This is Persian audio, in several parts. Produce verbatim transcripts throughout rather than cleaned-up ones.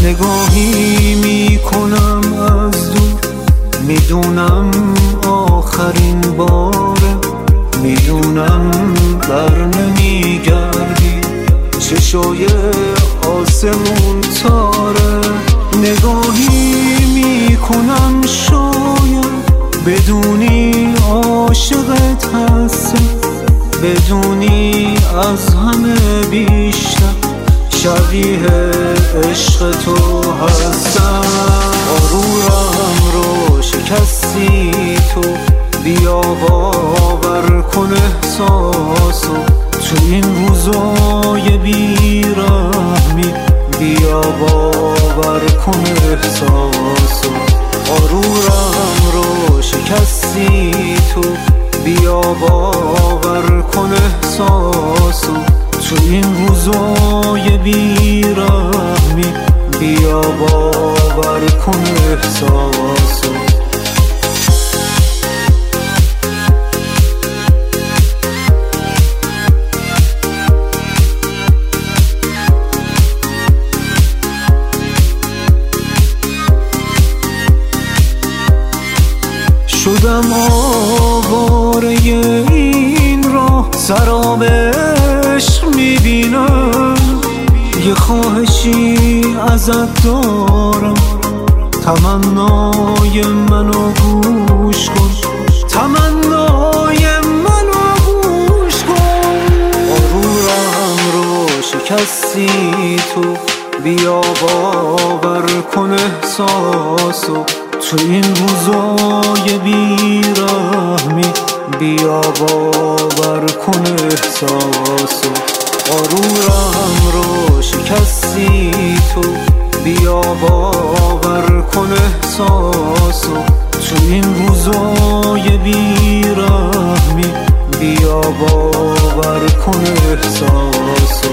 نگاهی میکنم از دور، میدونم آخرین باره، میدونم بر نمیگردی، چشای آسمون تاره. نگاهی میکنم شاید بدونی عاشقت هستم، بدونی از همه بیشتر شبیه عشق تو هستم. غرورم رو شکستی تو، بیا باور کن احساسو، تو این روزای بیرحمی بیا باور کن احساسو. غرورم رو شکستی تو، بیا باور کن احساسو، تو این روزای بیرحمی بیا باور کن احساسو. شدم آواره این راه، سراب عشق میبینم، یه خواهشی ازت دارم، تمنای منو گوش کن، تمنای منو گوش کن. غرورم رو شکستی تو، بیا باور کن احساسو، تو این روزای بیرحمی بیا باور کن احساسو. غرورم رو شکستی تو، بیا باور کن احساسو، تو این روزای بیرحمی بیا باور کن احساسو.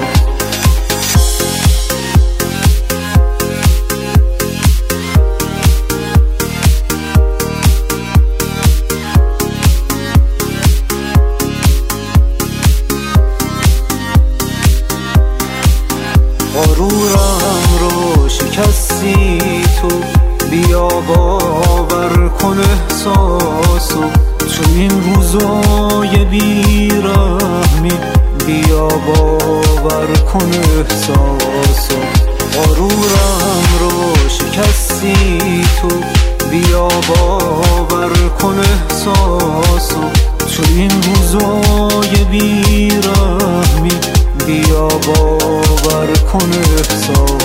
غرورم رو شکستی تو، بیا باور کن احساسو، تو این روزای بیرحمی بیا باور کن احساسو. غرورم رو شکستی تو، بیا باور کن احساسو، تو این روزای بیرحمی بیا باور کن احساسو.